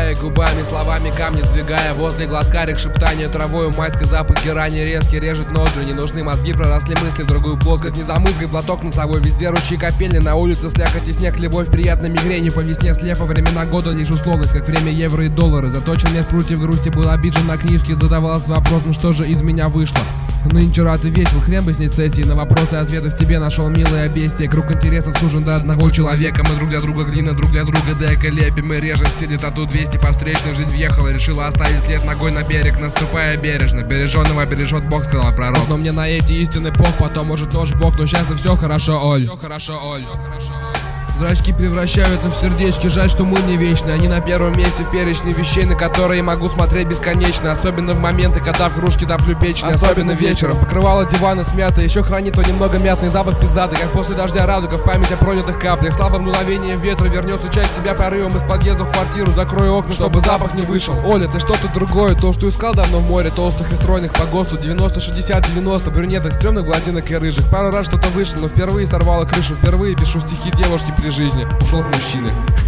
Шагая губами, словами камни сдвигая, возле глаз карих шептание травою, майской запах герани резкий режет ноздри. Не нужны мозги, проросли мысли в другую плоскость. Не замызгай, глоток носовой, везде ручьи капельни. На улице слякоть и снег, любовь, приятной мигрени. По весне слепо, времена года лишь условность, как время евро и доллары. Заточен меж прутьев грусти, был обижен на книжке. Задавался вопросом, что же из меня вышло. Нынче рад и весел, хрен бы снять сессии. На вопросы и ответы в тебе нашел милое обестие. Круг интересов сужен до одного человека. Мы друг для друга глина, друг для друга да эколепим. Мы режем в стиле тату 200 по встречной. Жизнь въехала, решила оставить след ногой на берег. Наступая бережно, береженного бережет Бог, сказал пророк. Но мне на эти истины пох, потом может нож в бок. Но счастье все хорошо, Оль. Все хорошо, Оль. Зрачки превращаются в сердечки, жаль, что мы не вечны. Они на первом месте в перечне вещей, на которые могу смотреть бесконечно. Особенно в моменты, когда в кружке топлю печень. Особенно вечером. Покрывало дивана смято, еще хранит то немного мятный запах пиздатый. Как после дождя радуга в память о пролитых каплях. Слабым дуновением ветра вернется часть тебя порывом из подъезда в квартиру. Закрою окна, чтобы запах не вышел. Оля, ты что-то другое, то, что искал давно в море. Толстых и стройных по ГОСТу 90-60-90. Брюнеток, стрёмных блондинок и рыжих. Пару раз что-то вышло, но впервые сорвало крышу. Впервые пишу стихи девушки при жизни. Ушел к мужчине.